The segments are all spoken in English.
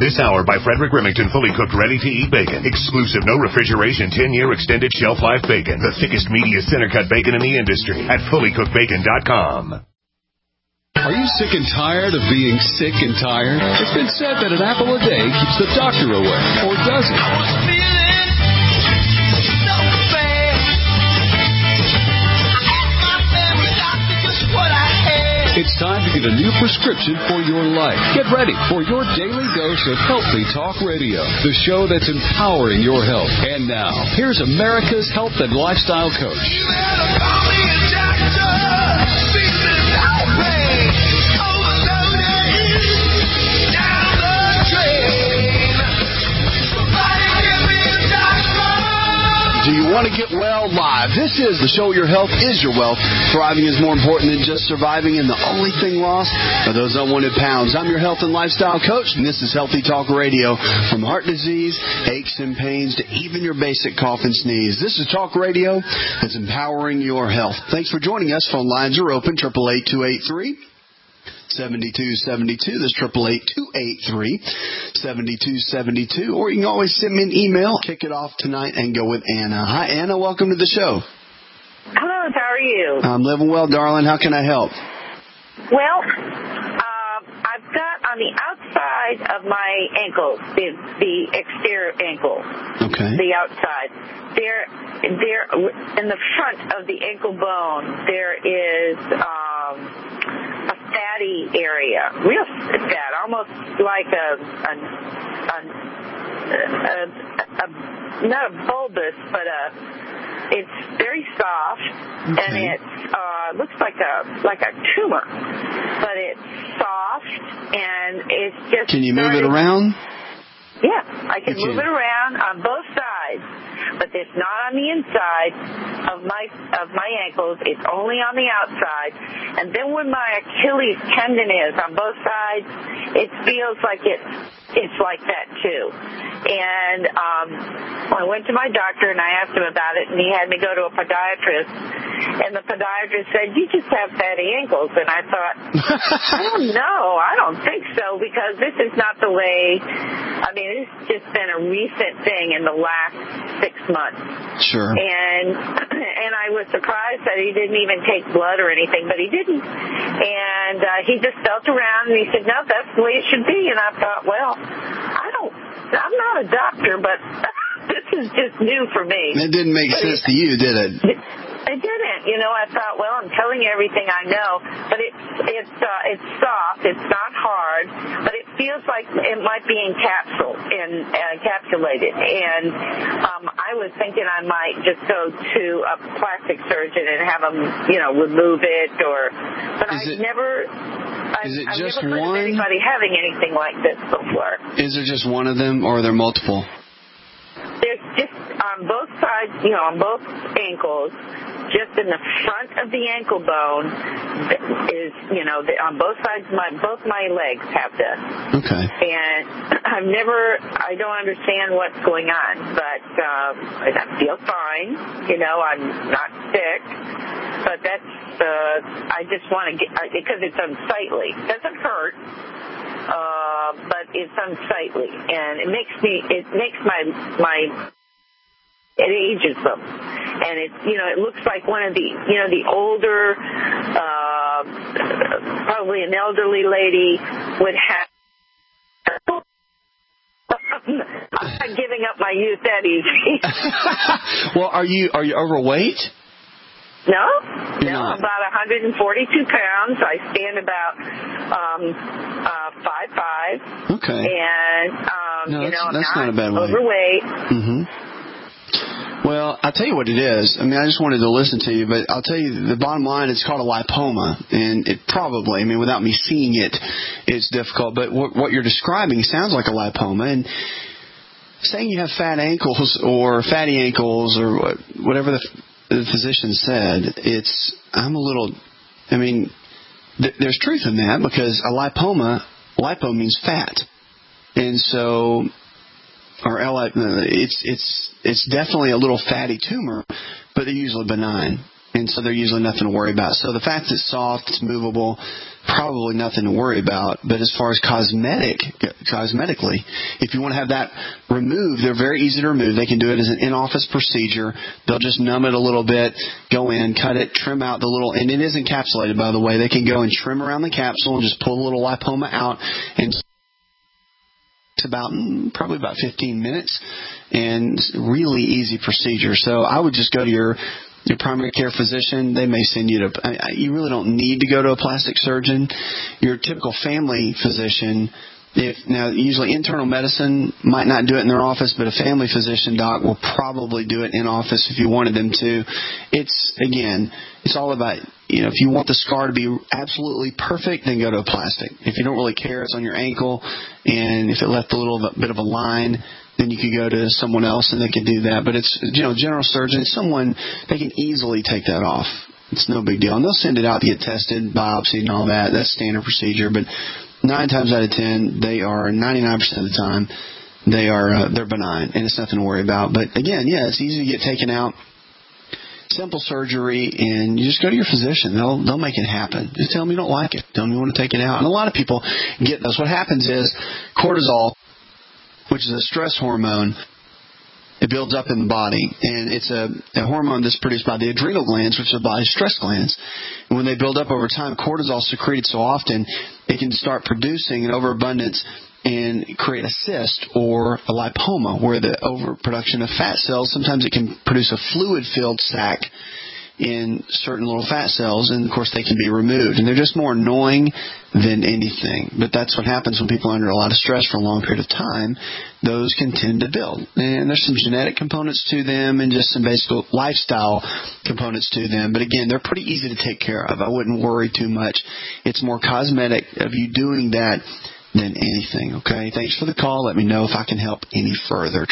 This hour by Frederick Remington, fully cooked, ready-to-eat bacon. Exclusive, no refrigeration, 10-year extended shelf life bacon. The thickest, meatiest center-cut bacon in the industry at fullycookedbacon.com. Are you sick and tired of being sick and tired? It's been said that an apple a day keeps the doctor away, or does it? It's time to get a new prescription for your life. Get ready for your daily dose of Healthy Talk Radio, the show that's empowering your health. And now, here's America's health and lifestyle coach. You better call me a doctor. Feeling outrage. Overloaded. Down the drain. Somebody give me a doctor. Do you want to get well live? This is the show your health is your wealth. Thriving is more important than just surviving, and the only thing lost are those unwanted pounds. I'm your health and lifestyle coach, and this is Healthy Talk Radio. From heart disease, aches and pains, to even your basic cough and sneeze. This is Talk Radio that's empowering your health. Thanks for joining us. Phone lines are open, 888-283-7272. That's 888-283-7272. Or you can always send me an email. Kick it off tonight and go with Anna. Hi, Anna. Welcome to the show. Hello, how are you? I'm living well, darling. How can I help? Well, I've got on the outside of my ankle, the exterior ankle. Okay. The outside. There, in the front of the ankle bone, there is a fatty area, real fat, almost like not a bulbous, but it's very soft, okay. And it looks like a tumor, but it's soft and it's just. Can you move it around? Yeah, I can move it around on both sides, but it's not on the inside of my ankles. It's only on the outside. And then when my Achilles tendon is on both sides, it feels like it's like that too. And I went to my doctor and I asked him about it, and he had me go to a podiatrist. And the podiatrist said, "You just have fatty ankles." And I thought, I don't know. I don't think so, because this is not the way. I mean, it's just been a recent thing in the last 6 months. Sure. And I was surprised that he didn't even take blood or anything, but he didn't. And he just felt around and he said, "No, that's the way it should be." And I thought, well, I'm not a doctor, but this is just new for me. It didn't make sense to you, did it? It didn't. You know, I thought, well, I'm telling you everything I know, but it's soft. It's not hard, but it feels like it might be encapsulated. And I was thinking I might just go to a plastic surgeon and have them, remove it, but I've never heard of anybody having anything like this before. Is there just one of them, or are there multiple? There's just on both sides, on both ankles, just in the front of the ankle bone is, on both sides, both my legs have this. Okay. And I don't understand what's going on, but I feel fine. I'm not sick, but that's, I just want to get, because it's unsightly. It doesn't hurt. But it's unsightly, and it makes it ages them, and it looks like one of the older, probably an elderly lady would have. I'm not giving up my youth that easy. Well, are you overweight? No, I'm about 142 pounds. I stand about 5'5". Okay. And I'm not a bad weight. Overweight. Mm-hmm. Well, I'll tell you what it is. I mean, I just wanted to listen to you, but I'll tell you the bottom line, it's called a lipoma, and it probably, without me seeing it, it's difficult, but what you're describing sounds like a lipoma, and saying you have fat ankles or fatty ankles or whatever the physician said, there's truth in that, because a lipo means fat. And so, it's definitely a little fatty tumor, but they're usually benign. And so they're usually nothing to worry about. So the fact that it's soft, it's movable, probably nothing to worry about. But as far as cosmetically, if you want to have that removed, they're very easy to remove. They can do it as an in-office procedure. They'll just numb it a little bit, go in, cut it, trim out the little, and it is encapsulated, by the way. They can go and trim around the capsule and just pull a little lipoma out, and it's probably about 15 minutes, and really easy procedure. So I would just go to your primary care physician. They may send you to, you really don't need to go to a plastic surgeon. Your typical family physician, usually internal medicine might not do it in their office, but a family physician doc will probably do it in office if you wanted them to. It's all about, if you want the scar to be absolutely perfect, then go to a plastic. If you don't really care, it's on your ankle, and if it left a little bit of a line, then you could go to someone else and they can do that. But it's, general surgeon, they can easily take that off. It's no big deal. And they'll send it out to get tested, biopsy and all that. That's standard procedure. But 9 times out of 10, 99% of the time, they're benign, and it's nothing to worry about. But again, it's easy to get taken out. Simple surgery, and you just go to your physician. They'll make it happen. Just tell them you don't like it. Tell them you want to take it out. And a lot of people get this. What happens is cortisol, which is a stress hormone, it builds up in the body. And it's a hormone that's produced by the adrenal glands, which are the body's stress glands. And when they build up over time, cortisol is secreted so often, it can start producing an overabundance and create a cyst or a lipoma, where the overproduction of fat cells, sometimes it can produce a fluid-filled sac in certain little fat cells, and of course they can be removed. And they're just more annoying than anything. But that's what happens when people are under a lot of stress for a long period of time. Those can tend to build. And there's some genetic components to them and just some basic lifestyle components to them. But again, they're pretty easy to take care of. I wouldn't worry too much. It's more cosmetic of you doing that than anything, okay? Thanks for the call. Let me know if I can help any further.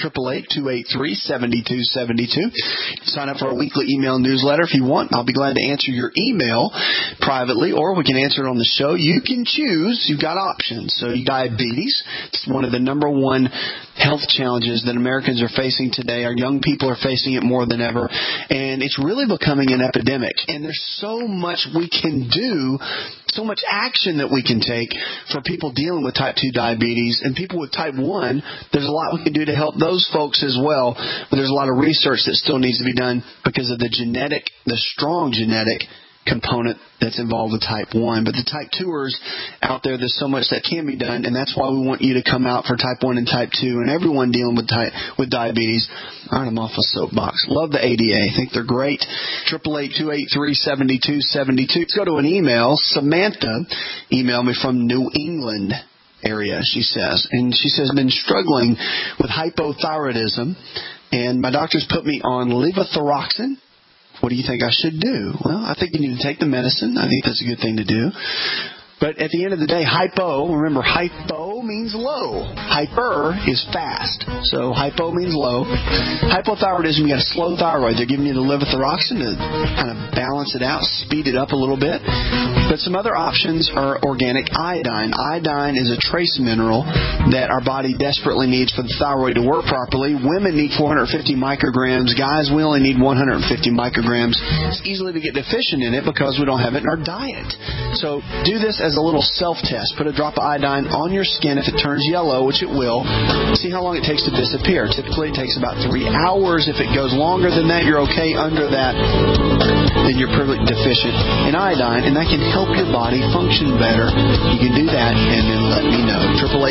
888-283-7272. Sign up for our weekly email newsletter if you want. I'll be glad to answer your email privately, or we can answer it on the show. You can choose. You've got options. So diabetes, it's one of the number one health challenges that Americans are facing today. Our young people are facing it more than ever, and it's really becoming an epidemic. And there's so much we can do, so much action that we can take for people dealing with type 2 diabetes and people with type 1. There's a lot we can do to help those folks as well, but there's a lot of research that still needs to be done because of the strong genetic component that's involved with type 1. But the type 2ers out there's so much that can be done, and that's why we want you to come out for type 1 and type 2 and everyone dealing with diabetes. All right, I'm off a soapbox. Love the ADA. I think they're great. 888-283-7272. Let's go to an email. Samantha emailed me from New England area, she says. And she says, I've been struggling with hypothyroidism, and my doctor's put me on levothyroxine. What do you think I should do? Well, I think you need to take the medicine. I think that's a good thing to do. But at the end of the day, remember, hypo means low. Hyper is fast. So hypo means low. Hypothyroidism, you got a slow thyroid. They're giving you the levothyroxine to kind of balance it out, speed it up a little bit. But some other options are organic iodine. Iodine is a trace mineral that our body desperately needs for the thyroid to work properly. Women need 450 micrograms. Guys, we only need 150 micrograms. It's easily to get deficient in it because we don't have it in our diet. So do this as a little self-test. Put a drop of iodine on your skin. If it turns yellow, which it will, see how long it takes to disappear. Typically, it takes about 3 hours. If it goes longer than that, you're okay. Under that, then you're pretty deficient in iodine, and that can help your body function better. You can do that, and then let me know.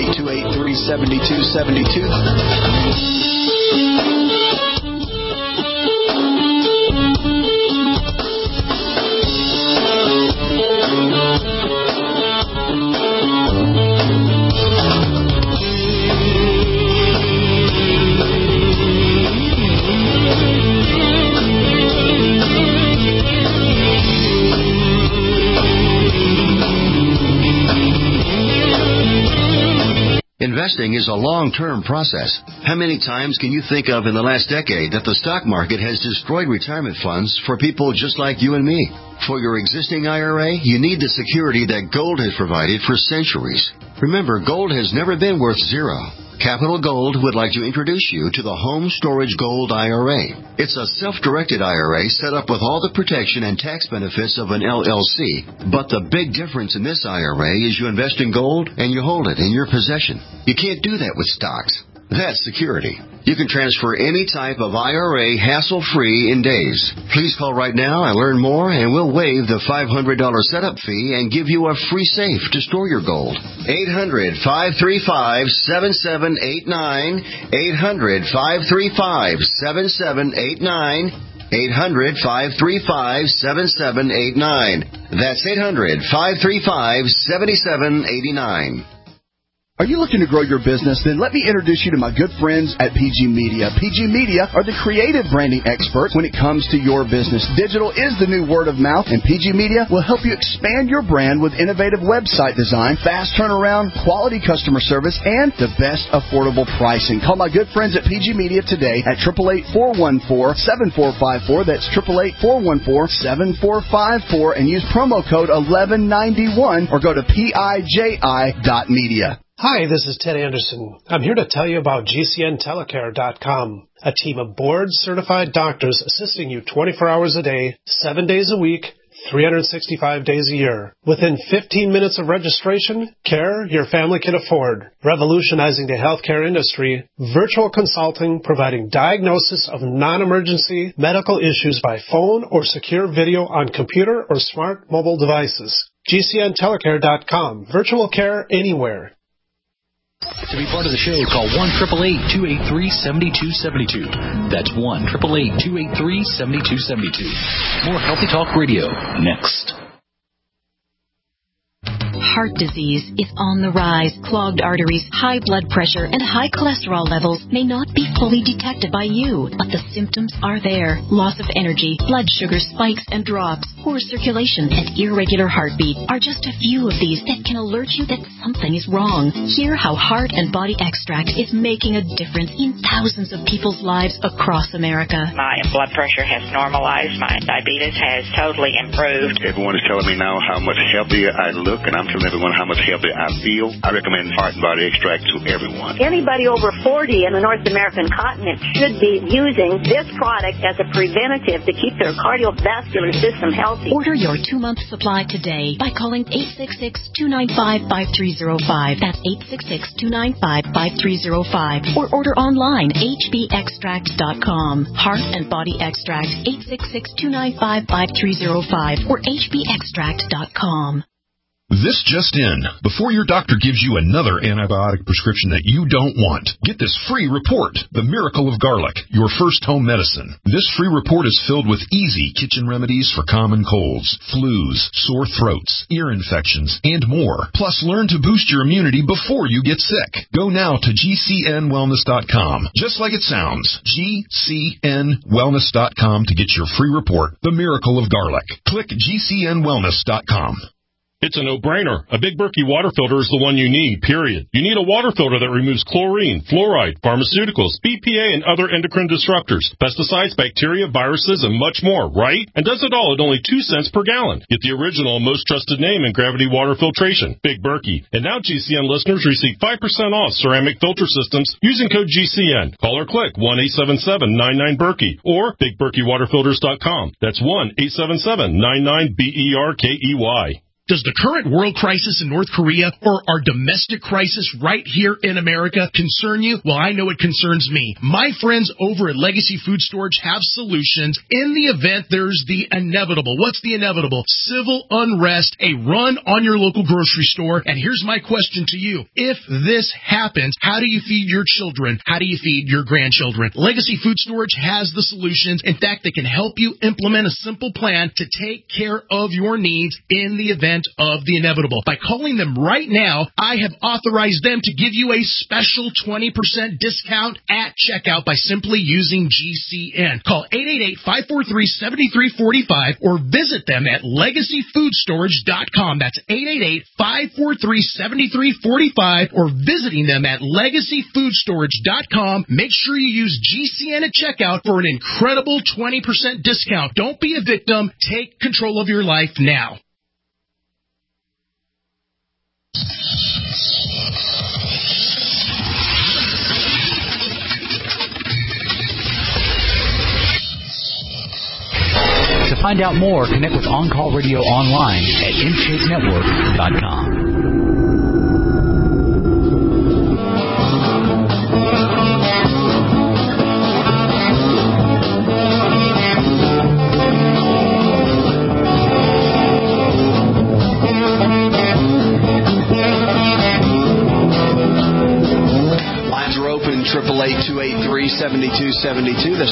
888-283-7272. Investing is a long-term process. How many times can you think of in the last decade that the stock market has destroyed retirement funds for people just like you and me? For your existing IRA, you need the security that gold has provided for centuries. Remember, gold has never been worth zero. Capital Gold would like to introduce you to the Home Storage Gold IRA. It's a self-directed IRA set up with all the protection and tax benefits of an LLC. But the big difference in this IRA is you invest in gold and you hold it in your possession. You can't do that with stocks. That's security. You can transfer any type of IRA hassle-free in days. Please call right now and learn more, and we'll waive the $500 setup fee and give you a free safe to store your gold. 800-535-7789. 800-535-7789. 800-535-7789. That's 800-535-7789. Are you looking to grow your business? Then let me introduce you to my good friends at PG Media. PG Media are the creative branding experts when it comes to your business. Digital is the new word of mouth, and PG Media will help you expand your brand with innovative website design, fast turnaround, quality customer service, and the best affordable pricing. Call my good friends at PG Media today at 888-414-7454. That's 888-414-7454, and use promo code 1191 or go to PIJI.media. Hi, this is Ted Anderson. I'm here to tell you about GCNtelecare.com, a team of board-certified doctors assisting you 24 hours a day, 7 days a week, 365 days a year. Within 15 minutes of registration, care your family can afford. Revolutionizing the healthcare industry, virtual consulting providing diagnosis of non-emergency medical issues by phone or secure video on computer or smart mobile devices. GCNtelecare.com, virtual care anywhere. To be part of the show, call 1-888-283-7272. That's 1-888-283-7272. More Healthy Talk Radio next. Heart disease is on the rise. Clogged arteries, high blood pressure, and high cholesterol levels may not be fully detected by you, but the symptoms are there. Loss of energy, blood sugar spikes and drops, poor circulation, and irregular heartbeat are just a few of these that can alert you that something is wrong. Hear how Heart and Body Extract is making a difference in thousands of people's lives across America. My blood pressure has normalized. My diabetes has totally improved. Everyone is telling me now how much healthier I look, and I'm telling everyone how much healthier I feel. I recommend Heart and Body Extract to everyone. Anybody over 40 in the North American continent should be using this product as a preventative to keep their cardiovascular system healthy. Order your 2-month supply today by calling 866-295-5305. That's 866-295-5305. Or order online, hbextract.com. Heart and Body Extract, 866-295-5305 or hbextract.com. This just in. Before your doctor gives you another antibiotic prescription that you don't want, get this free report, The Miracle of Garlic, your first home medicine. This free report is filled with easy kitchen remedies for common colds, flus, sore throats, ear infections, and more. Plus, learn to boost your immunity before you get sick. Go now to GCNwellness.com. Just like it sounds, GCNwellness.com to get your free report, The Miracle of Garlic. Click GCNwellness.com. It's a no-brainer. A Big Berkey water filter is the one you need, period. You need a water filter that removes chlorine, fluoride, pharmaceuticals, BPA, and other endocrine disruptors, pesticides, bacteria, viruses, and much more, right? And does it all at only 2 cents per gallon. Get the original, most trusted name in gravity water filtration, Big Berkey. And now GCN listeners receive 5% off ceramic filter systems using code GCN. Call or click 1-877-99-BERKEY or BigBerkeyWaterFilters.com. That's 1-877-99-BERKEY. Does the current world crisis in North Korea or our domestic crisis right here in America concern you? Well, I know it concerns me. My friends over at Legacy Food Storage have solutions in the event there's the inevitable. What's the inevitable? Civil unrest, a run on your local grocery store. And here's my question to you. If this happens, how do you feed your children? How do you feed your grandchildren? Legacy Food Storage has the solutions. In fact, they can help you implement a simple plan to take care of your needs in the event of the inevitable. By calling them right now, I have authorized them to give you a special 20% discount at checkout by simply using GCN. Call 888-543-7345 or visit them at LegacyFoodStorage.com. That's 888-543-7345 or visiting them at LegacyFoodStorage.com. Make sure you use GCN at checkout for an incredible 20% discount. Don't be a victim. Take control of your life now. To find out more, connect with On Call Radio online at InShapeNetwork.com. Lines are open, 888-283-7272. That's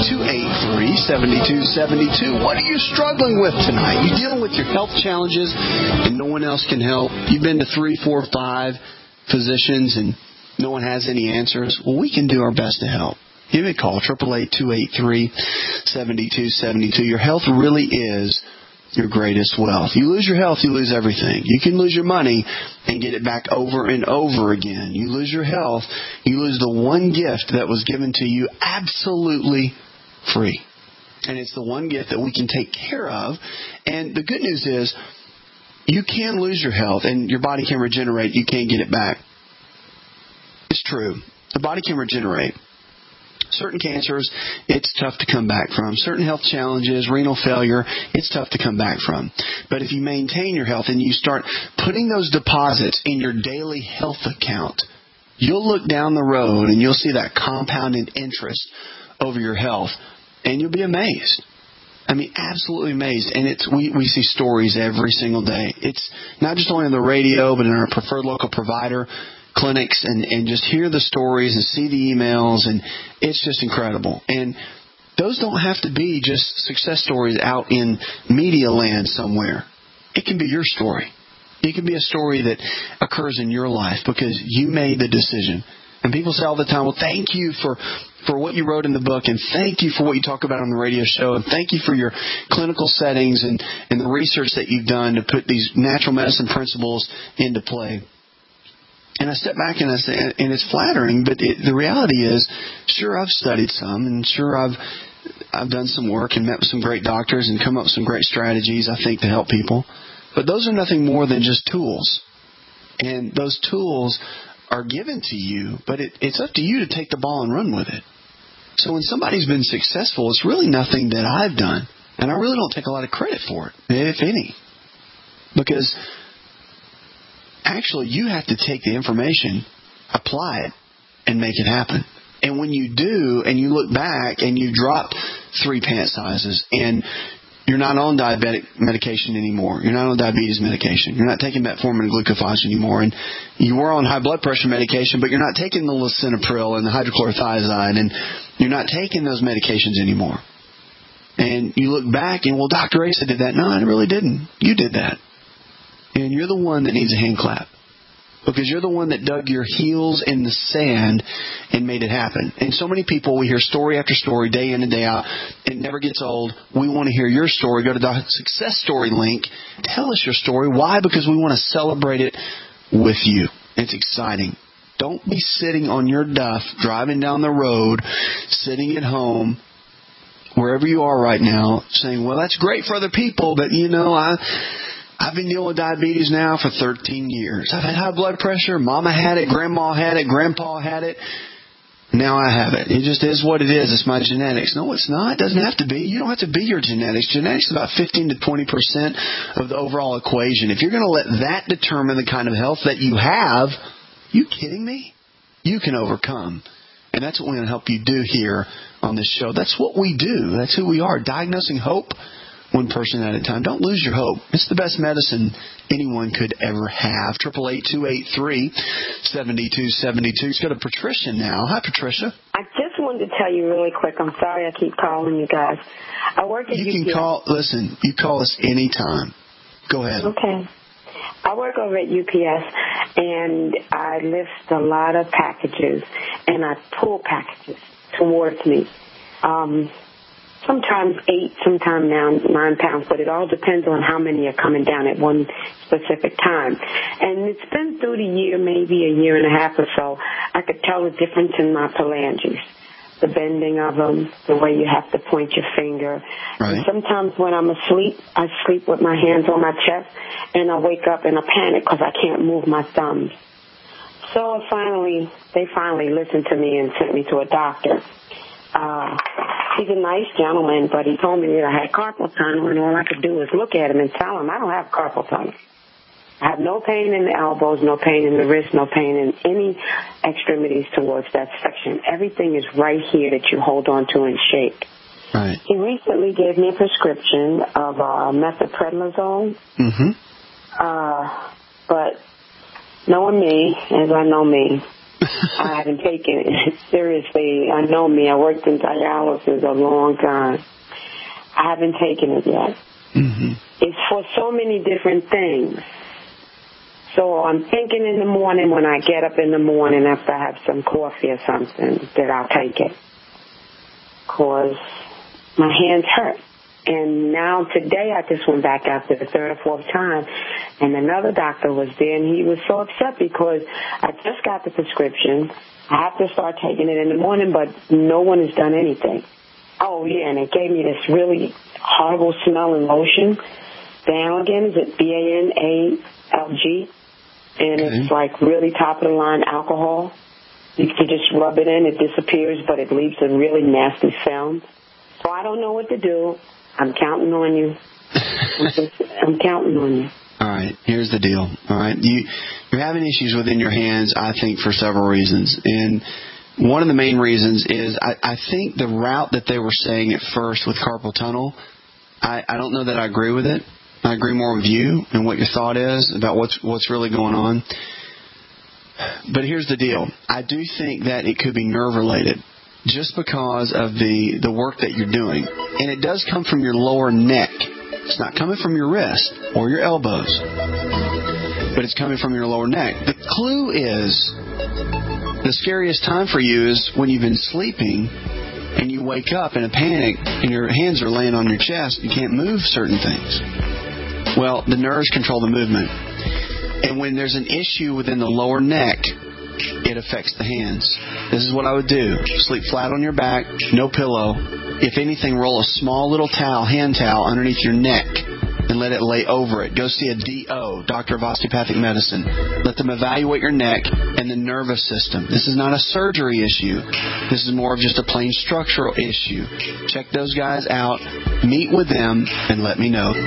888-283-7272. What are you struggling with tonight? You dealing with your health challenges and no one else can help? You've been to 3, 4, 5 physicians and no one has any answers? Well, we can do our best to help. Give me a call, 888-283-7272. Your health really is your greatest wealth. You lose your health, you lose everything. You can lose your money and get it back over and over again. You lose your health, you lose the one gift that was given to you absolutely free. And it's the one gift that we can take care of. And the good news is you can lose your health and your body can regenerate. You can't get it back. It's true. The body can regenerate. Certain cancers, it's tough to come back from. Certain health challenges, renal failure, it's tough to come back from. But if you maintain your health and you start putting those deposits in your daily health account, you'll look down the road and you'll see that compounded interest over your health, and you'll be amazed. I mean, absolutely amazed. And we see stories every single day. It's not just only on the radio, but in our preferred local provider clinics, and just hear the stories and see the emails, and it's just incredible. And those don't have to be just success stories out in media land somewhere. It can be your story. It can be a story that occurs in your life because you made the decision. And people say all the time, well, thank you for what you wrote in the book, and thank you for what you talk about on the radio show, and thank you for your clinical settings and the research that you've done to put these natural medicine principles into play. And I step back and I say, and it's flattering, but the reality is, sure, I've studied some, and sure, I've done some work and met with some great doctors and come up with some great strategies, I think, to help people. But those are nothing more than just tools. And those tools are given to you, but it's up to you to take the ball and run with it. So when somebody's been successful, it's really nothing that I've done. And I really don't take a lot of credit for it, if any. Because actually, you have to take the information, apply it, and make it happen. And when you do, and you look back, and you drop 3 pant sizes, and you're not on diabetic medication anymore, you're not on diabetes medication, you're not taking metformin and glucophage anymore, and you were on high blood pressure medication, but you're not taking the lisinopril and the hydrochlorothiazide, and you're not taking those medications anymore. And you look back, and, well, Dr. Asa did that. No, I really didn't. You did that. And you're the one that needs a hand clap. Because you're the one that dug your heels in the sand and made it happen. And so many people, we hear story after story, day in and day out. It never gets old. We want to hear your story. Go to the Success Story link. Tell us your story. Why? Because we want to celebrate it with you. It's exciting. Don't be sitting on your duff, driving down the road, sitting at home, wherever you are right now, saying, well, that's great for other people, but, I've been dealing with diabetes now for 13 years. I've had high blood pressure. Mama had it. Grandma had it. Grandpa had it. Now I have it. It just is what it is. It's my genetics. No, it's not. It doesn't have to be. You don't have to be your genetics. Genetics is about 15 to 20% of the overall equation. If you're going to let that determine the kind of health that you have, you kidding me? You can overcome. And that's what we're going to help you do here on this show. That's what we do. That's who we are. Diagnosing hope. One person at a time. Don't lose your hope. It's the best medicine anyone could ever have. 888-283-7272. Let's go to Patricia now. Hi, Patricia. I just wanted to tell you really quick. I'm sorry I keep calling you guys. I work at UPS. You can call. Listen, you call us anytime. Go ahead. Okay. I work over at UPS, and I lift a lot of packages, and I pull packages towards me. Sometimes 8, sometimes now 9 pounds, but it all depends on how many are coming down at one specific time. And it's been through the year, maybe a year and a half or so, I could tell the difference in my phalanges, the bending of them, the way you have to point your finger. Right. And sometimes when I'm asleep, I sleep with my hands on my chest, and I wake up and I panic because I can't move my thumbs. So they finally listened to me and sent me to a doctor. He's a nice gentleman, but he told me that I had carpal tunnel, and all I could do was look at him and tell him I don't have carpal tunnel. I have no pain in the elbows, no pain in the wrist, no pain in any extremities towards that section. Everything is right here that you hold on to and shake. Right. He recently gave me a prescription of methylprednisolone. But knowing me, as I know me, I haven't taken it. Seriously, I know me. I worked in dialysis a long time. I haven't taken it yet. It's for so many different things. So I'm thinking in the morning when I get up in the morning after I have some coffee or something that I'll take it. Because my hands hurt. And now today I just went back after the third or fourth time, and another doctor was there, and he was so upset because I just got the prescription. I have to start taking it in the morning, but no one has done anything. Oh, yeah, and it gave me this really horrible smelling lotion. Banalg, is it BANALG? And it's like really top of the line alcohol. You can just rub it in, it disappears, but it leaves a really nasty film. So I don't know what to do. I'm counting on you. I'm counting on you. All right, here's the deal. All right, you're having issues within your hands, I think, for several reasons. And one of the main reasons is I think the route that they were saying at first with carpal tunnel, I don't know that I agree with it. I agree more with you and what your thought is about what's really going on. But here's the deal. I do think that it could be nerve-related, just because of the work that you're doing. And it does come from your lower neck. It's not coming from your wrist or your elbows, but it's coming from your lower neck. The clue is the scariest time for you is when you've been sleeping and you wake up in a panic and your hands are laying on your chest. You can't move certain things. Well, the nerves control the movement. And when there's an issue within the lower neck, it affects the hands. This is what I would do. Sleep flat on your back, no pillow. If anything, roll a small little towel, hand towel, underneath your neck and let it lay over it. Go see a DO, Doctor of Osteopathic Medicine. Let them evaluate your neck and the nervous system. This is not a surgery issue. This is more of just a plain structural issue. Check those guys out, meet with them, and let me know.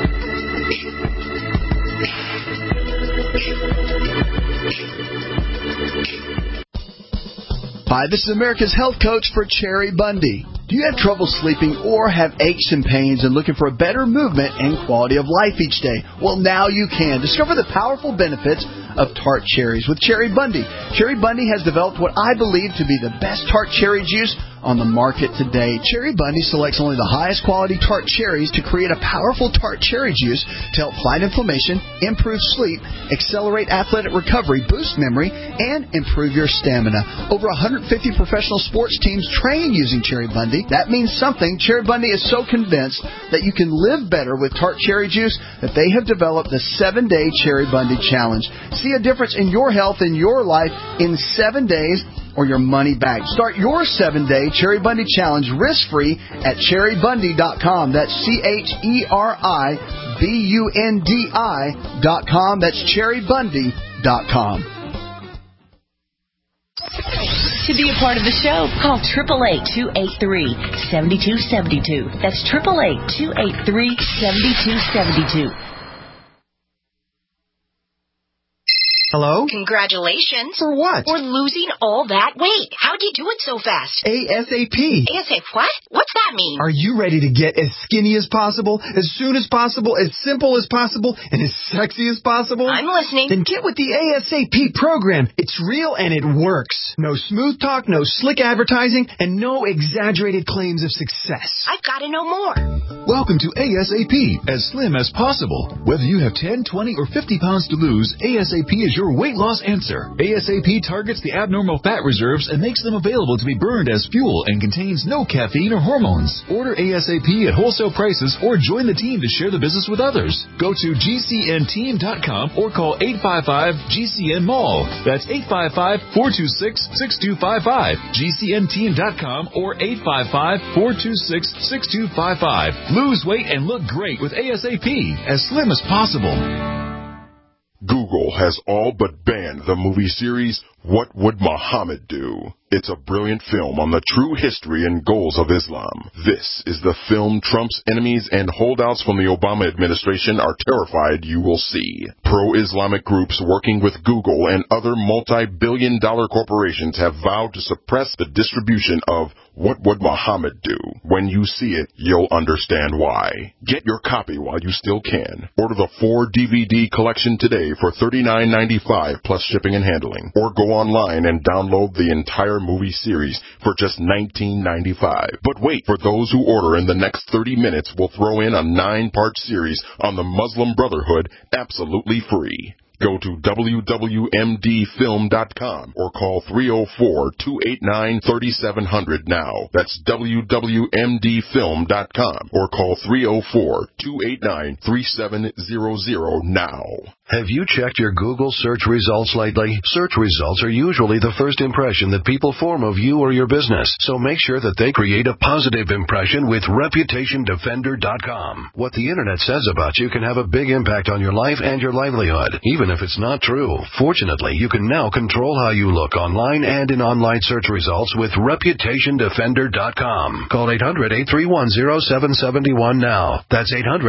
Hi, this is America's Health Coach for Cherry Bundy. Do you have trouble sleeping or have aches and pains and looking for a better movement and quality of life each day? Well, now you can. Discover the powerful benefits of tart cherries with Cherry Bundy. Cherry Bundy has developed what I believe to be the best tart cherry juice on the market today. Cherry Bundy selects only the highest quality tart cherries to create a powerful tart cherry juice to help fight inflammation, improve sleep, accelerate athletic recovery, boost memory, and improve your stamina. Over 150 professional sports teams train using Cherry Bundy. That means something. Cherry Bundy is so convinced that you can live better with tart cherry juice that they have developed the 7-Day Cherry Bundy Challenge. See a difference in your health and your life in 7 days or your money back. Start your 7-Day Cherry Bundy Challenge risk-free at cherrybundy.com. That's CHERIBUNDI.com. That's cherrybundy.com. To be a part of the show, call 888-283-7272. That's 888-283-7272. Hello? Congratulations. For what? For losing all that weight. How'd you do it so fast? ASAP. ASAP what? What's that mean? Are you ready to get as skinny as possible, as soon as possible, as simple as possible, and as sexy as possible? I'm listening. Then get with the ASAP program. It's real and it works. No smooth talk, no slick advertising, and no exaggerated claims of success. I've got to know more. Welcome to ASAP, as slim as possible. Whether you have 10, 20, or 50 pounds to lose, ASAP is your weight loss answer. ASAP targets the abnormal fat reserves and makes them available to be burned as fuel and contains no caffeine or hormones. Order ASAP at wholesale prices or join the team to share the business with others. Go to GCNteam.com or call 855-GCN-MALL. That's 855-426-6255. GCNteam.com or 855-426-6255. Lose weight and look great with ASAP, as slim as possible. Google has all but banned the movie series What Would Muhammad Do? It's a brilliant film on the true history and goals of Islam. This is the film Trump's enemies and holdouts from the Obama administration are terrified you will see. Pro-Islamic groups working with Google and other multi-billion-dollar corporations have vowed to suppress the distribution of What Would Muhammad Do? When you see it, you'll understand why. Get your copy while you still can. Order the 4-DVD collection today for $39.95 plus shipping and handling. Or go online and download the entire movie series for just $19.95. But wait, for those who order in the next 30 minutes, we'll throw in a 9-part series on the Muslim Brotherhood absolutely free. Go to wwmdfilm.com or call 304-289-3700 now. That's wwmdfilm.com or call 304-289-3700 now. Have you checked your Google search results lately? Search results are usually the first impression that people form of you or your business, so make sure that they create a positive impression with ReputationDefender.com. What the Internet says about you can have a big impact on your life and your livelihood, even if it's not true. Fortunately, you can now control how you look online and in online search results with ReputationDefender.com. Call 800-831-0771 now. That's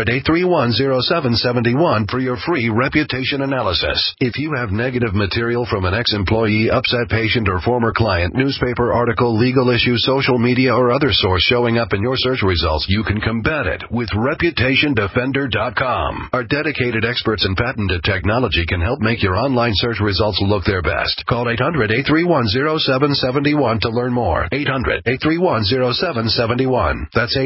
800-831-0771 for your free reputation analysis. If you have negative material from an ex-employee, upset patient, or former client, newspaper article, legal issue, social media, or other source showing up in your search results, you can combat it with ReputationDefender.com. Our dedicated experts in patented technology can help make your online search results look their best. Call 800-831-0771 to learn more. 800-831-0771. That's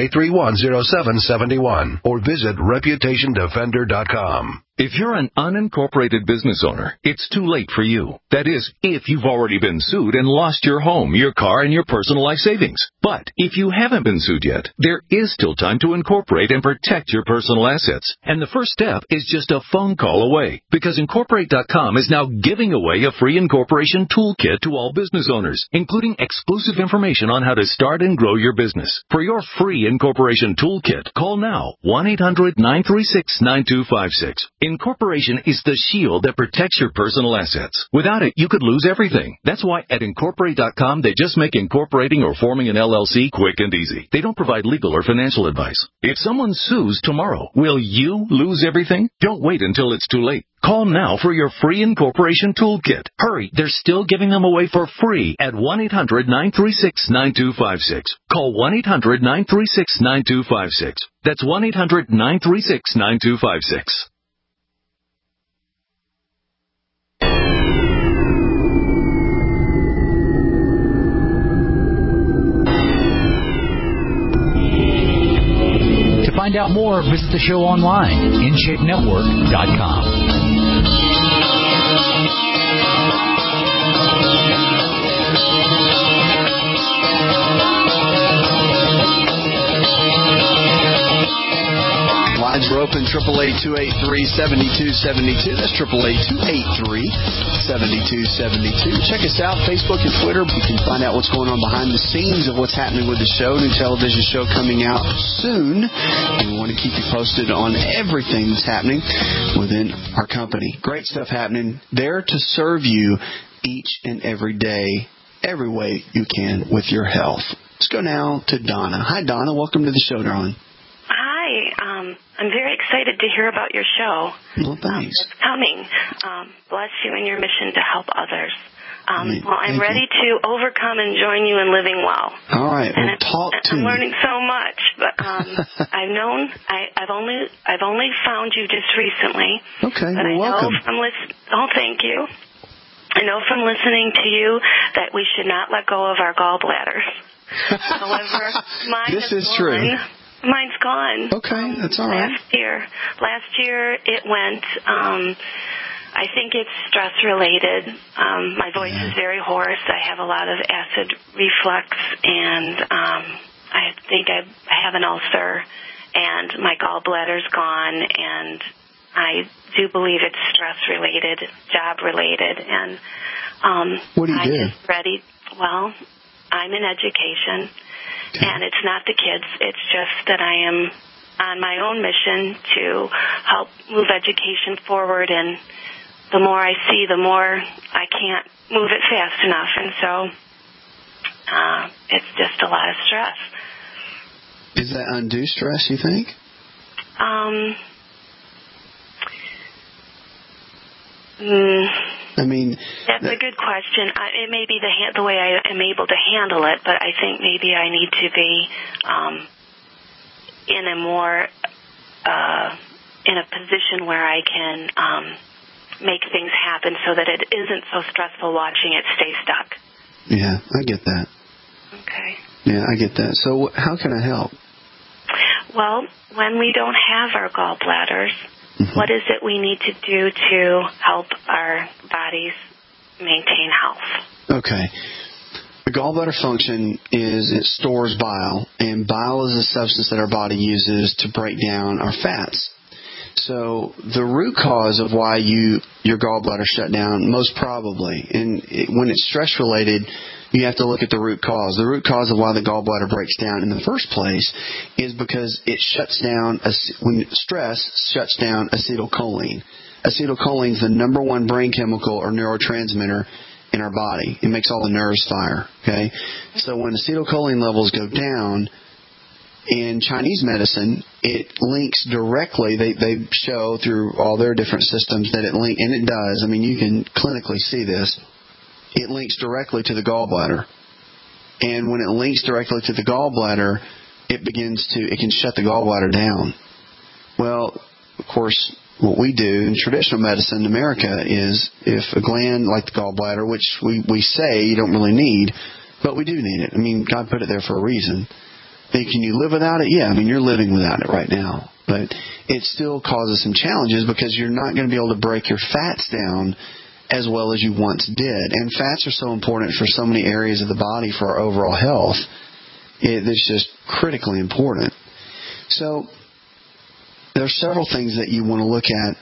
800-831-0771. Or visit ReputationDefender.com. If you're an unincorporated business owner, it's too late for you. That is, if you've already been sued and lost your home, your car, and your personal life savings. But if you haven't been sued yet, there is still time to incorporate and protect your personal assets. And the first step is just a phone call away, because Incorporate.com is now giving away a free incorporation toolkit to all business owners, including exclusive information on how to start and grow your business. For your free incorporation toolkit, call now, 1-800-936-9256. Incorporation is the shield that protects your personal assets. Without it, you could lose everything. That's why at Incorporate.com, they just make incorporating or forming an LLC quick and easy. They don't provide legal or financial advice. If someone sues tomorrow, will you lose everything? Don't wait until it's too late. Call now for your free incorporation toolkit. Hurry, they're still giving them away for free at 1-800-936-9256. Call 1-800-936-9256. That's 1-800-936-9256. To find out more, visit the show online, InShapeNetwork.com. Lines are open, 888-283-7272. That's 888-283-7272. Check us out, Facebook and Twitter. You can find out what's going on behind the scenes of what's happening with the show. New television show coming out soon. And we want to keep you posted on everything that's happening within our company. Great stuff happening there to serve you each and every day, every way you can with your health. Let's go now to Donna. Hi, Donna. Welcome to the show, darling. Hi. I'm very excited to hear about your show. Well, thanks. It's coming. Bless you in your mission to help others. Well, I'm ready to overcome and join you in living well. All right. Well, talk to me. I'm learning so much, but I've only found you just recently. Okay. But Well, welcome. Thank you. I know from listening to you that we should not let go of our gallbladders. However, mine's gone. Okay, that's all right. Last year it went. I think it's stress related. My voice is very hoarse. I have a lot of acid reflux, and I think I have an ulcer, and my gallbladder's gone, and I do believe it's stress related, job related, and what do you do? Just ready. Well, I'm in education. And it's not the kids. It's just that I am on my own mission to help move education forward. And the more I see, the more I can't move it fast enough. And so it's just a lot of stress. Is that undue stress, you think? I mean, that's a good question. It may be the way I am able to handle it, but I think maybe I need to be in a more in a position where I can make things happen so that it isn't so stressful watching it stay stuck. Yeah, I get that. Okay. Yeah, I get that. So how can I help? Well, when we don't have our gallbladders, what is it we need to do to help our bodies maintain health? Okay. The gallbladder function is it stores bile, and bile is a substance that our body uses to break down our fats. So the root cause of why your gallbladder shut down, most probably, and when it's stress-related, you have to look at the root cause. The root cause of why the gallbladder breaks down in the first place is because it shuts down, when stress shuts down acetylcholine. Acetylcholine is the number one brain chemical or neurotransmitter in our body. It makes all the nerves fire, okay? So when acetylcholine levels go down, in Chinese medicine, it links directly, they show through all their different systems that it links, and it does. I mean, you can clinically see this. It links directly to the gallbladder. And when it links directly to the gallbladder, it can shut the gallbladder down. Well, of course, what we do in traditional medicine in America is if a gland like the gallbladder, which we say you don't really need, but we do need it. I mean, God put it there for a reason. Can you live without it? Yeah, I mean, you're living without it right now. But it still causes some challenges because you're not going to be able to break your fats down as well as you once did. And fats are so important for so many areas of the body for our overall health. It's just critically important. So there are several things that you want to look at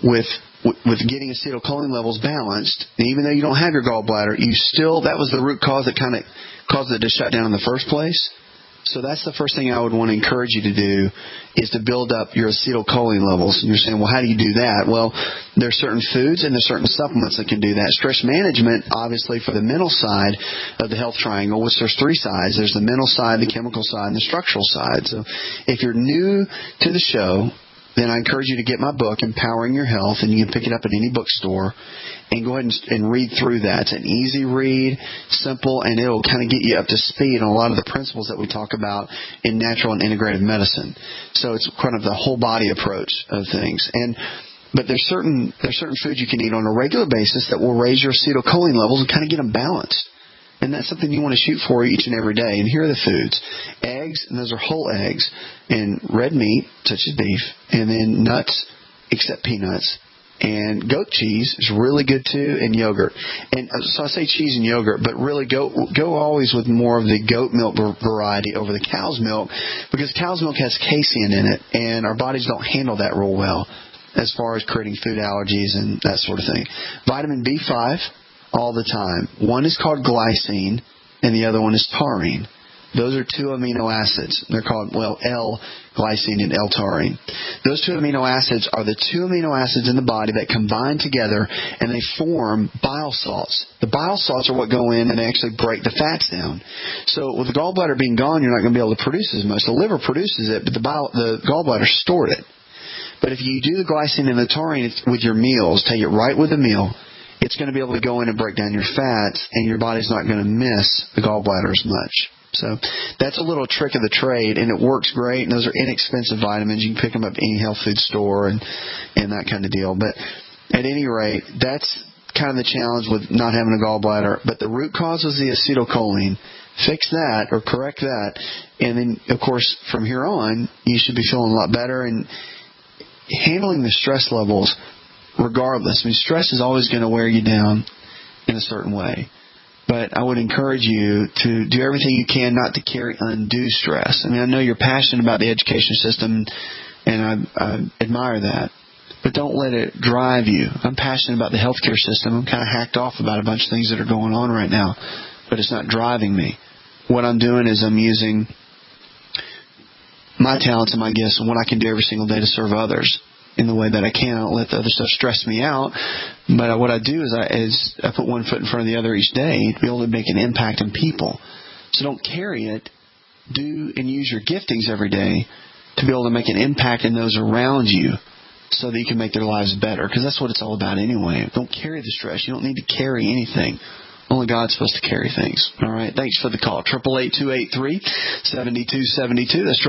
with getting acetylcholine levels balanced. And even though you don't have your gallbladder, that was the root cause that kind of caused it to shut down in the first place. So that's the first thing I would want to encourage you to do is to build up your acetylcholine levels. And you're saying, well, how do you do that? Well, there are certain foods and there are certain supplements that can do that. Stress management, obviously, for the mental side of the health triangle, which there's three sides. There's the mental side, the chemical side, and the structural side. So if you're new to the show, then I encourage you to get my book, Empowering Your Health, and you can pick it up at any bookstore and go ahead and read through that. It's an easy read, simple, and it'll kind of get you up to speed on a lot of the principles that we talk about in natural and integrative medicine. So it's kind of the whole body approach of things. But there's certain foods you can eat on a regular basis that will raise your acetylcholine levels and kind of get them balanced. And that's something you want to shoot for each and every day. And here are the foods. Eggs, and those are whole eggs, and red meat, such as beef, and then nuts, except peanuts. And goat cheese is really good too, and yogurt. And so I say cheese and yogurt, but really go always with more of the goat milk variety over the cow's milk, because cow's milk has casein in it, and our bodies don't handle that real well as far as creating food allergies and that sort of thing. Vitamin B5, all the time. One is called glycine, and the other one is taurine. Those are two amino acids. They're called, L-glycine and L-taurine. Those two amino acids are the two amino acids in the body that combine together, and they form bile salts. The bile salts are what go in and actually break the fats down. So with the gallbladder being gone, you're not going to be able to produce as much. The liver produces it, but the gallbladder stored it. But if you do the glycine and the taurine with your meals, take it right with the meal, it's going to be able to go in and break down your fats, and your body's not going to miss the gallbladder as much. So that's a little trick of the trade, and it works great. And those are inexpensive vitamins. You can pick them up at any health food store and that kind of deal. But at any rate, that's kind of the challenge with not having a gallbladder. But the root cause was the acetylcholine. Fix that or correct that, and then, of course, from here on, you should be feeling a lot better and handling the stress levels regardless. I mean, stress is always going to wear you down in a certain way. But I would encourage you to do everything you can not to carry undue stress. I mean, I know you're passionate about the education system, and I admire that. But don't let it drive you. I'm passionate about the healthcare system. I'm kind of hacked off about a bunch of things that are going on right now, but it's not driving me. What I'm doing is I'm using my talents and my gifts and what I can do every single day to serve others in the way that I can. I don't let the other stuff stress me out. But what I do is I put one foot in front of the other each day to be able to make an impact on people. So don't carry it. Do and use your giftings every day to be able to make an impact in those around you so that you can make their lives better, because that's what it's all about anyway. Don't carry the stress. You don't need to carry anything. Only God's supposed to carry things. All right. Thanks for the call. 888-283-7272. That's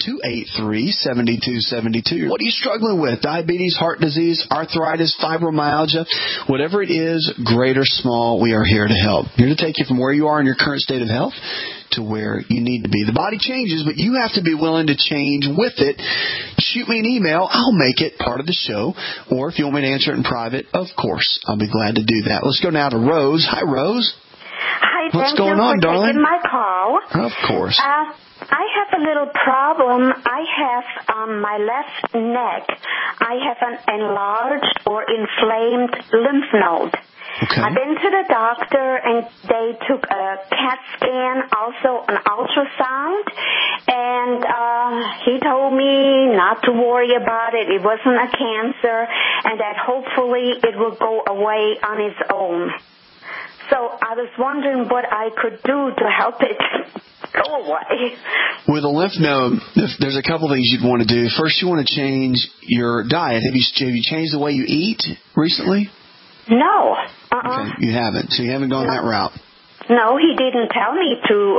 888-283-7272. What are you struggling with? Diabetes, heart disease, arthritis, fibromyalgia, whatever it is, great or small, we are here to help. Here to take you from where you are in your current state of health to where you need to be. The body changes, but you have to be willing to change with it. Shoot me an email. I'll make it part of the show. Or if you want me to answer it in private, of course, I'll be glad to do that. Let's go now to Rose. Hi, Rose. Hi, what's going on, darling? Taking my call. Of course. I have a little problem. I have my left neck. I have an enlarged or inflamed lymph node. Okay. I've been to the doctor, and they took a CAT scan, also an ultrasound, and he told me not to worry about it. It wasn't a cancer, and that hopefully it will go away on its own. So I was wondering what I could do to help it go away. With a lymph node, there's a couple things you'd want to do. First, you want to change your diet. Have you changed the way you eat recently? No. Okay, you haven't. So you haven't gone that route. No, he didn't tell me to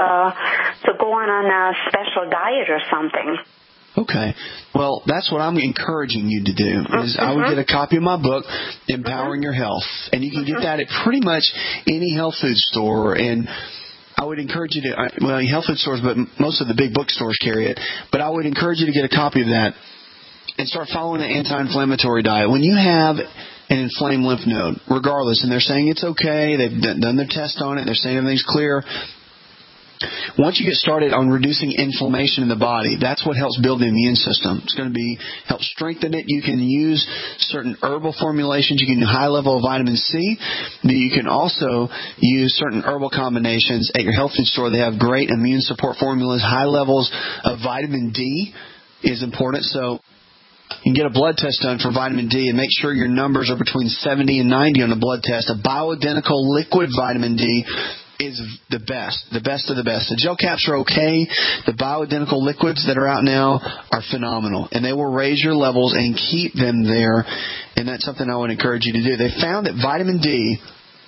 go on a special diet or something. Okay. Well, that's what I'm encouraging you to do. Is I would get a copy of my book, Empowering Your Health, and you can get that at pretty much any health food store. And I would encourage you to, well, health food stores, but most of the big bookstores carry it. But I would encourage you to get a copy of that and start following the anti-inflammatory diet. When you have an inflamed lymph node, regardless, and they're saying it's okay, they've done their test on it, they're saying everything's clear. Once you get started on reducing inflammation in the body, that's what helps build the immune system. It's going to help strengthen it. You can use certain herbal formulations. You can do high level of vitamin C. You can also use certain herbal combinations at your health food store. They have great immune support formulas. High levels of vitamin D is important. So you can get a blood test done for vitamin D and make sure your numbers are between 70 and 90 on the blood test. A bioidentical liquid vitamin D is the best of the best. The gel caps are okay. The bioidentical liquids that are out now are phenomenal, and they will raise your levels and keep them there, and that's something I would encourage you to do. They found that vitamin D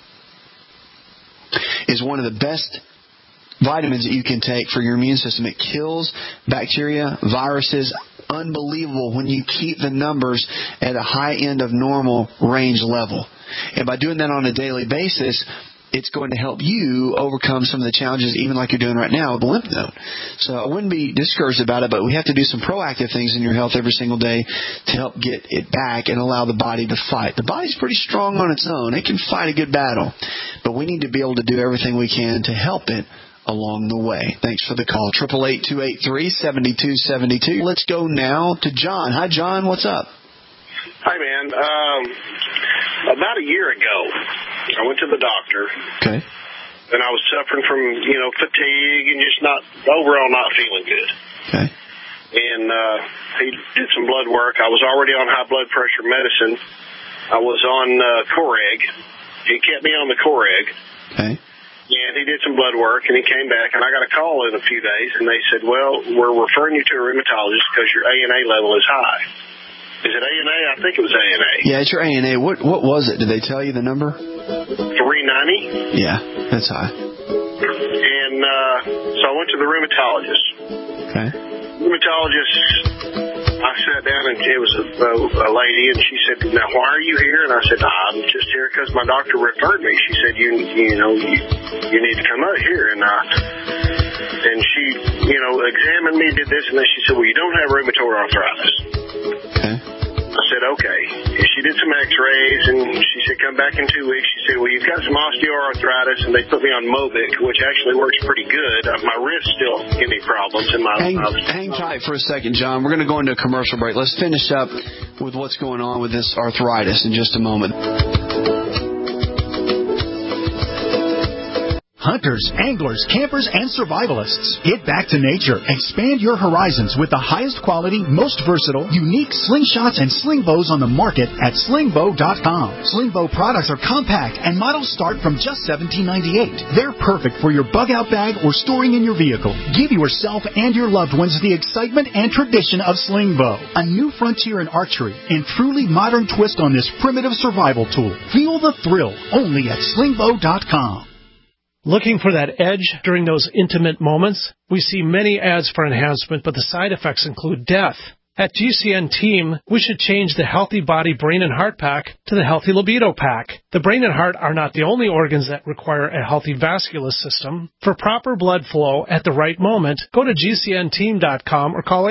is one of the best vitamins that you can take for your immune system. It kills bacteria, viruses. Unbelievable when you keep the numbers at a high end of normal range level. And by doing that on a daily basis, it's going to help you overcome some of the challenges, even like you're doing right now with the lymph node. So I wouldn't be discouraged about it, but we have to do some proactive things in your health every single day to help get it back and allow the body to fight. The body's pretty strong on its own. It can fight a good battle, but we need to be able to do everything we can to help it along the way. Thanks for the call. 888-283-7272. Let's go now to John. Hi, John. What's up? Hi, man. About a year ago, I went to the doctor. Okay. And I was suffering from, fatigue and just overall not feeling good. Okay. And he did some blood work. I was already on high blood pressure medicine. I was on Coreg. He kept me on the Coreg. Okay. And he did some blood work, and he came back, and I got a call in a few days, and they said, well, we're referring you to a rheumatologist because your ANA level is high. Is it ANA? I think it was ANA. Yeah, it's your ANA. What was it? Did they tell you the number? 390. Yeah, that's high. And so I went to the rheumatologist. Okay. Rheumatologist, I sat down, and it was a lady, and she said, now, why are you here? And I said, I'm just here because my doctor referred me. She said, you need to come out here. And she, examined me, did this, and then she said, well, you don't have rheumatoid arthritis. Okay. I said, okay. And she did some x-rays, and she said, come back in 2 weeks. She said, well, you've got some osteoarthritis, and they put me on Mobic, which actually works pretty good. My wrist still give me problems. Hang tight for a second, John. We're going to go into a commercial break. Let's finish up with what's going on with this arthritis in just a moment. hunters, anglers, campers, and survivalists. Get back to nature. Expand your horizons with the highest quality, most versatile, unique slingshots and sling bows on the market at slingbow.com. Sling bow products are compact and models start from just $17.98. They're perfect for your bug out bag or storing in your vehicle. Give yourself and your loved ones the excitement and tradition of sling bow. A new frontier in archery and truly modern twist on this primitive survival tool. Feel the thrill only at slingbow.com. Looking for that edge during those intimate moments? We see many ads for enhancement, but the side effects include death. At GCN Team, we should change the Healthy Body Brain and Heart Pack to the Healthy Libido Pack. The brain and heart are not the only organs that require a healthy vascular system. For proper blood flow at the right moment, go to GCNteam.com or call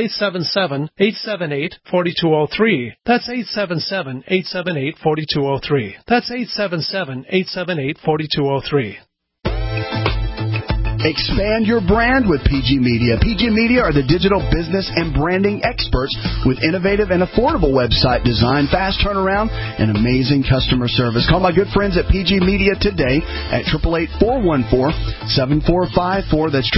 877-878-4203. That's 877-878-4203. That's 877-878-4203. Expand your brand with PG Media. PG Media are the digital business and branding experts with innovative and affordable website design, fast turnaround, and amazing customer service. Call my good friends at PG Media today at 888-414-7454. That's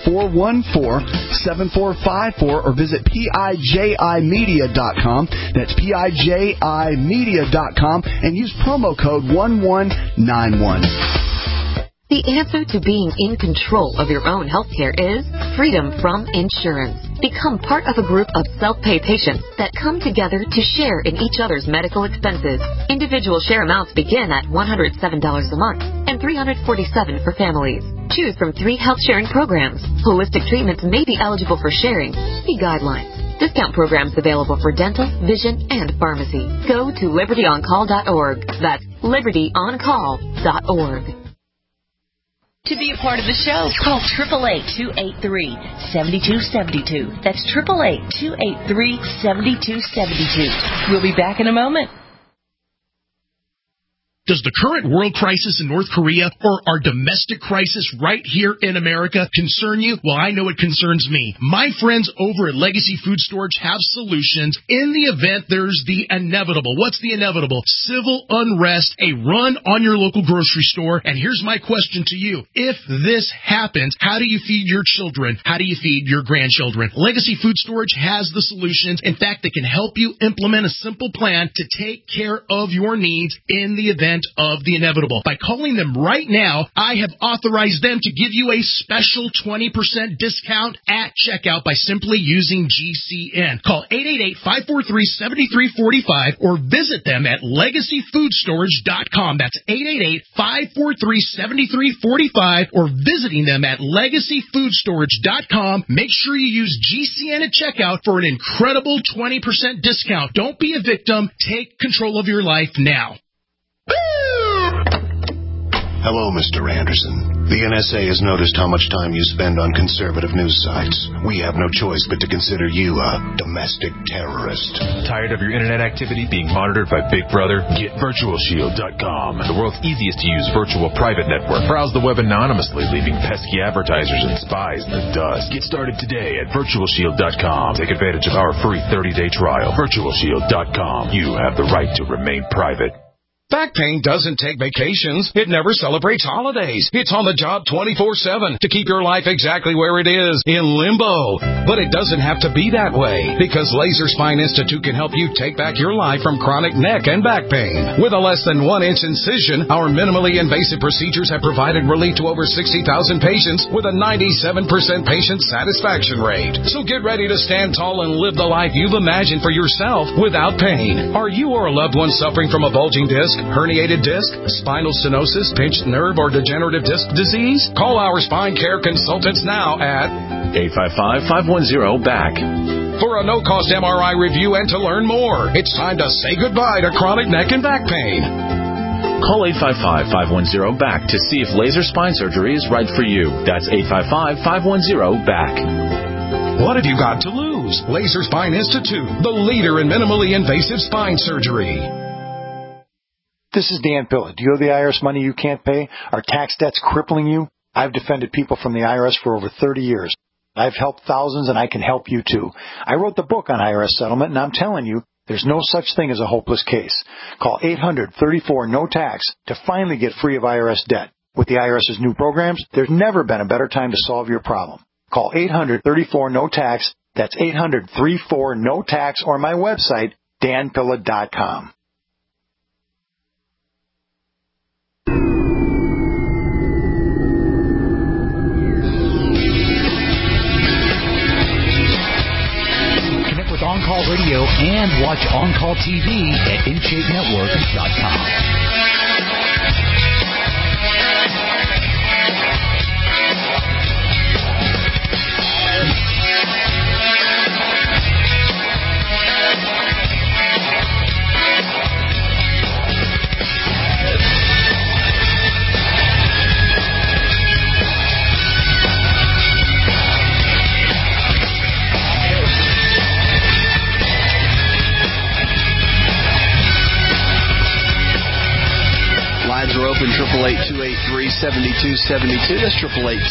888-414-7454, or visit PIJImedia.com. That's PIJImedia.com, and use promo code 1191. The answer to being in control of your own healthcare is freedom from insurance. Become part of a group of self-pay patients that come together to share in each other's medical expenses. Individual share amounts begin at $107 a month and $347 for families. Choose from 3 health sharing programs. Holistic treatments may be eligible for sharing. See guidelines. Discount programs available for dental, vision, and pharmacy. Go to libertyoncall.org. That's libertyoncall.org. To be a part of the show, call 888-283-7272. That's 888-283-7272. We'll be back in a moment. Does the current world crisis in North Korea or our domestic crisis right here in America concern you? Well, I know it concerns me. My friends over at Legacy Food Storage have solutions in the event there's the inevitable. What's the inevitable? Civil unrest, a run on your local grocery store. And here's my question to you. If this happens, how do you feed your children? How do you feed your grandchildren? Legacy Food Storage has the solutions. In fact, they can help you implement a simple plan to take care of your needs in the event of the inevitable. By calling them right now, I have authorized them to give you a special 20% discount at checkout by simply using GCN. Call 888-543-7345 or visit them at LegacyFoodStorage.com. That's 888-543-7345 or visiting them at LegacyFoodStorage.com. Make sure you use GCN at checkout for an incredible 20% discount. Don't be a victim. Take control of your life now. Hello, Mr. Anderson. The NSA has noticed how much time you spend on conservative news sites. We have no choice but to consider you a domestic terrorist. Tired of your internet activity being monitored by Big Brother? Get VirtualShield.com, the world's easiest to use virtual private network. Browse the web anonymously, leaving pesky advertisers and spies in the dust. Get started today at VirtualShield.com. Take advantage of our free 30-day trial. VirtualShield.com. You have the right to remain private. Back pain doesn't take vacations. It never celebrates holidays. It's on the job 24/7 to keep your life exactly where it is, in limbo. But it doesn't have to be that way, because Laser Spine Institute can help you take back your life from chronic neck and back pain. With a less than 1-inch incision, our minimally invasive procedures have provided relief to over 60,000 patients with a 97% patient satisfaction rate. So get ready to stand tall and live the life you've imagined for yourself without pain. Are you or a loved one suffering from a bulging disc, herniated disc, spinal stenosis, pinched nerve, or degenerative disc disease? Call our spine care consultants now at 855-510-BACK. For a no-cost MRI review and to learn more. It's time to say goodbye to chronic neck and back pain. Call 855-510-BACK to see if laser spine surgery is right for you. That's 855-510-BACK. What have you got to lose? Laser Spine Institute, the leader in minimally invasive spine surgery. This is Dan Pilla. Do you owe the IRS money you can't pay? Are tax debts crippling you? I've defended people from the IRS for over 30 years. I've helped thousands, and I can help you too. I wrote the book on IRS settlement, and I'm telling you, there's no such thing as a hopeless case. Call 800-34-NO-TAX to finally get free of IRS debt. With the IRS's new programs, there's never been a better time to solve your problem. Call 800-34-NO-TAX. That's 800-34-NO-TAX, or my website, danpilla.com. Connect with On Call Radio and watch On Call TV at InShapeNetwork.com. Lines are open, 888-283-7272. That's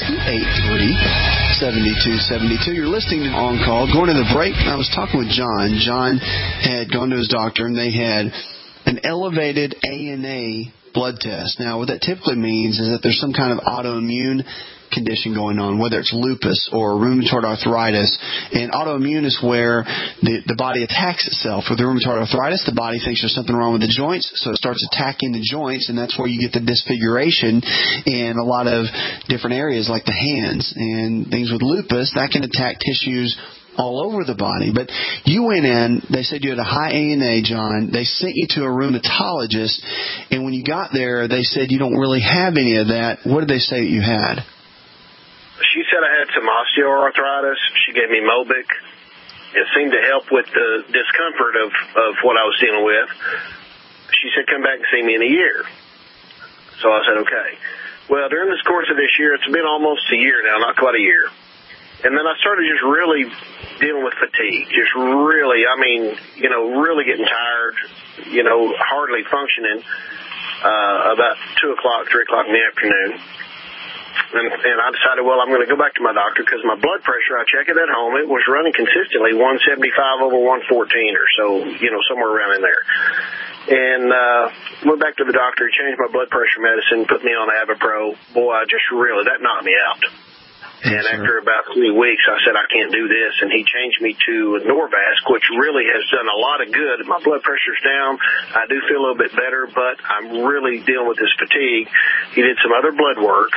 888-283-7272. You're listening to On Call. Going to the break, I was talking with John. John had gone to his doctor, and they had an elevated ANA blood test. Now, what that typically means is that there's some kind of autoimmune condition going on, whether it's lupus or rheumatoid arthritis. And autoimmune is where the body attacks itself. With the rheumatoid arthritis, the body thinks there's something wrong with the joints, so it starts attacking the joints, and that's where you get the disfiguration in a lot of different areas like the hands. And things with lupus, that can attack tissues all over the body. But you went in, they said you had a high ANA, John. They sent you to a rheumatologist, and when you got there, they said you don't really have any of that. What did they say that you had? She said I had some osteoarthritis. She gave me Mobic. It seemed to help with the discomfort of what I was dealing with. She said, come back and see me in a year. So I said, okay. Well, during this course of this year, it's been almost a year now, not quite a year. And then I started just really dealing with fatigue. Just really, really getting tired, hardly functioning about 2 o'clock, 3 o'clock in the afternoon. And I decided, well, I'm going to go back to my doctor because my blood pressure, I check it at home, it was running consistently 175/114 or so, somewhere around in there. And went back to the doctor, changed my blood pressure medicine, put me on Avapro. Boy, that knocked me out. And after about 3 weeks, I said, I can't do this. And he changed me to Norvasc, which really has done a lot of good. My blood pressure's down. I do feel a little bit better, but I'm really dealing with this fatigue. He did some other blood work.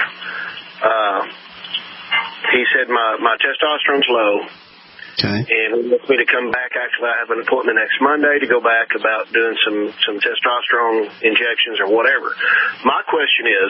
He said my testosterone's low. Okay. And he wants me to come back. Actually, I have an appointment next Monday to go back about doing some testosterone injections or whatever. My question is,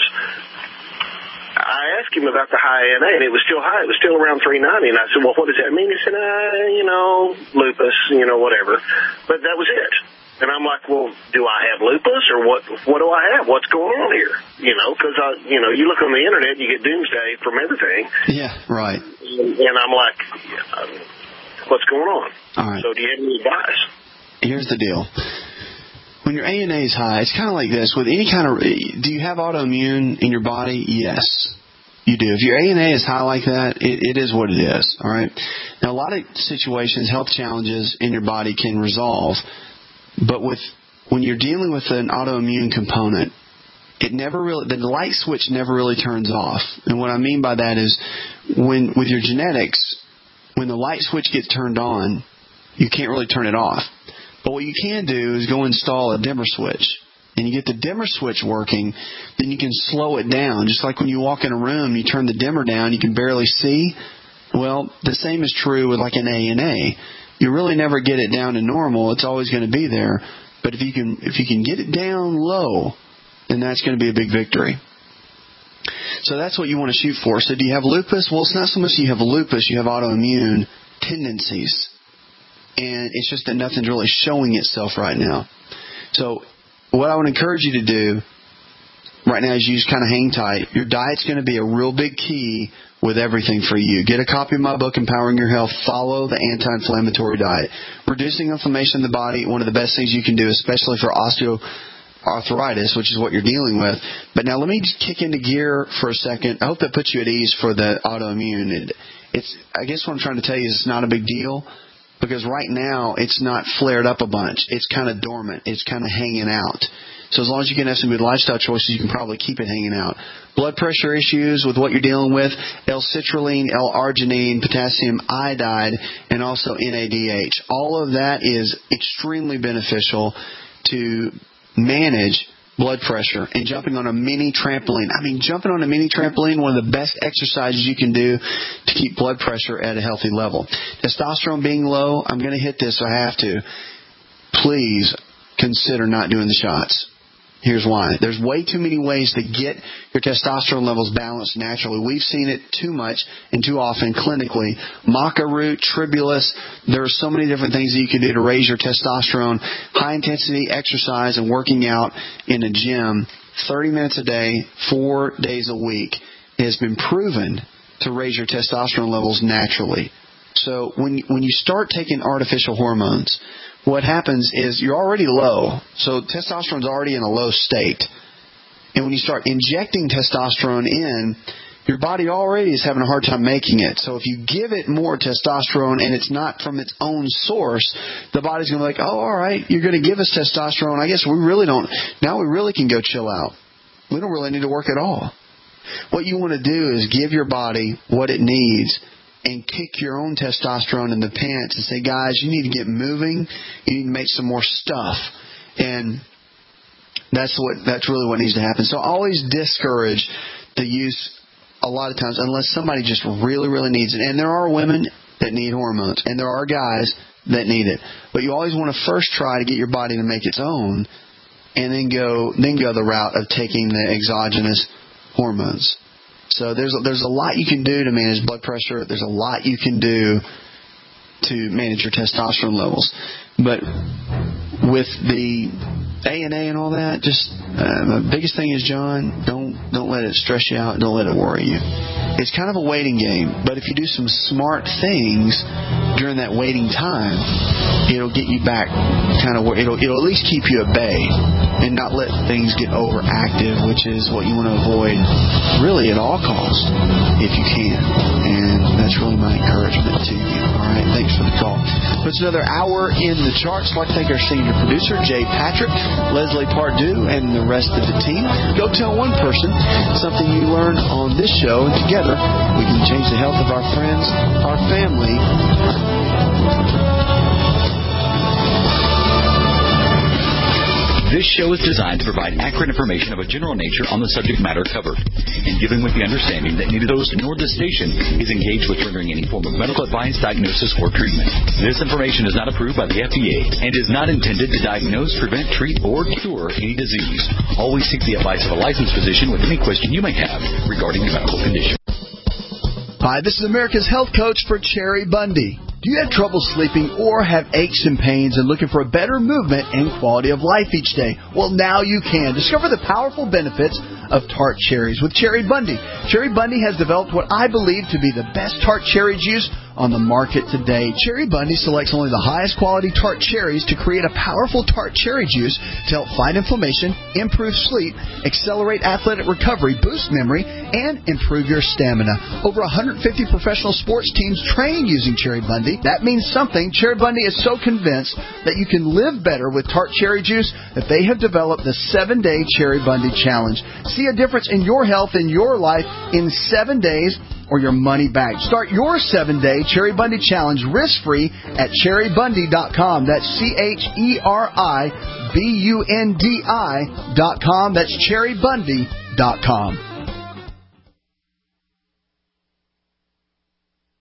I asked him about the high ANA, and it was still high. It was still around 390. And I said, well, what does that mean? He said, lupus, whatever. But that was it. And I'm like, well, do I have lupus, or what do I have? What's going on here? Because you look on the internet, you get doomsday from everything. Yeah, right. And I'm like, what's going on? All right. So do you have any advice? Here's the deal. When your ANA is high, it's kind of like this. With any kind of, do you have autoimmune in your body? Yes, you do. If your ANA is high like that, it is what it is. All right. Now, a lot of situations, health challenges in your body can resolve, but when you're dealing with an autoimmune component, the light switch never really turns off. And what I mean by that is, with your genetics, when the light switch gets turned on, you can't really turn it off. But what you can do is go install a dimmer switch. And you get the dimmer switch working, then you can slow it down. Just like when you walk in a room, you turn the dimmer down, you can barely see. Well, the same is true with like an ANA. You really never get it down to normal. It's always going to be there. But if you can get it down low, then that's going to be a big victory. So that's what you want to shoot for. So do you have lupus? Well, it's not so much you have lupus, you have autoimmune tendencies. And it's just that nothing's really showing itself right now. So what I would encourage you to do right now is you just kind of hang tight. Your diet's going to be a real big key with everything for you. Get a copy of my book, Empowering Your Health. Follow the anti-inflammatory diet. Reducing inflammation in the body, one of the best things you can do, especially for osteoarthritis, which is what you're dealing with. But now let me just kick into gear for a second. I hope that puts you at ease for the autoimmune. I guess what I'm trying to tell you is it's not a big deal. Because right now, it's not flared up a bunch. It's kind of dormant. It's kind of hanging out. So as long as you can have some good lifestyle choices, you can probably keep it hanging out. Blood pressure issues with what you're dealing with, L-citrulline, L-arginine, potassium iodide, and also NADH. All of that is extremely beneficial to manage blood pressure. And jumping on a mini trampoline. I mean, jumping on a mini trampoline, one of the best exercises you can do to keep blood pressure at a healthy level. Testosterone being low, I'm going to hit this, so I have to. Please consider not doing the shots. Here's why. There's way too many ways to get your testosterone levels balanced naturally. We've seen it too much and too often clinically. Maca root, tribulus, there are so many different things that you can do to raise your testosterone. High-intensity exercise and working out in a gym 30 minutes a day, 4 days a week has been proven to raise your testosterone levels naturally. So when you start taking artificial hormones, what happens is you're already low. So testosterone's already in a low state. And when you start injecting testosterone in, your body already is having a hard time making it. So if you give it more testosterone and it's not from its own source, the body's going to be like, oh, all right, you're going to give us testosterone. I guess we really don't. Now we really can go chill out. We don't really need to work at all. What you want to do is give your body what it needs and kick your own testosterone in the pants and say, guys, you need to get moving. You need to make some more stuff. And that's really what needs to happen. So always discourage the use a lot of times unless somebody just really, really needs it. And there are women that need hormones, and there are guys that need it. But you always want to first try to get your body to make its own, and then go the route of taking the exogenous hormones. So there's a lot you can do to manage blood pressure. There's a lot you can do to manage your testosterone levels. But with the ANA and all that, just the biggest thing is, John, don't let it stress you out. Don't let it worry you. It's kind of a waiting game, but if you do some smart things during that waiting time, it'll get you back kind of where it'll at least keep you at bay and not let things get overactive, which is what you want to avoid really at all costs if you can. And that's really my encouragement to you. All right, thanks for the call. It's another hour in the charts. I'd like to thank our senior producer, Jay Patrick, Leslie Pardue, and the rest of the team. Go tell one person something you learned on this show, and together we can change the health of our friends, our family. This show is designed to provide accurate information of a general nature on the subject matter covered, and given with the understanding that neither host nor this station is engaged with rendering any form of medical advice, diagnosis, or treatment. This information is not approved by the FDA and is not intended to diagnose, prevent, treat, or cure any disease. Always seek the advice of a licensed physician with any question you may have regarding your medical condition. Hi, this is America's Health Coach for Cherry Bundy. Do you have trouble sleeping or have aches and pains and looking for a better movement and quality of life each day? Well, now you can. Discover the powerful benefits of tart cherries with Cherry Bundy. Cherry Bundy has developed what I believe to be the best tart cherry juice on the market today. Cherry Bundy selects only the highest quality tart cherries to create a powerful tart cherry juice to help fight inflammation, improve sleep, accelerate athletic recovery, boost memory, and improve your stamina. Over 150 professional sports teams train using Cherry Bundy. That means something. Cherry Bundy is so convinced that you can live better with tart cherry juice that they have developed the 7-Day Cherry Bundy Challenge. See a difference in your health and your life in 7 days or your money back. Start your 7-Day Cherry Bundy Challenge risk-free at cherrybundy.com. That's CherryBundi.com. That's cherrybundy.com.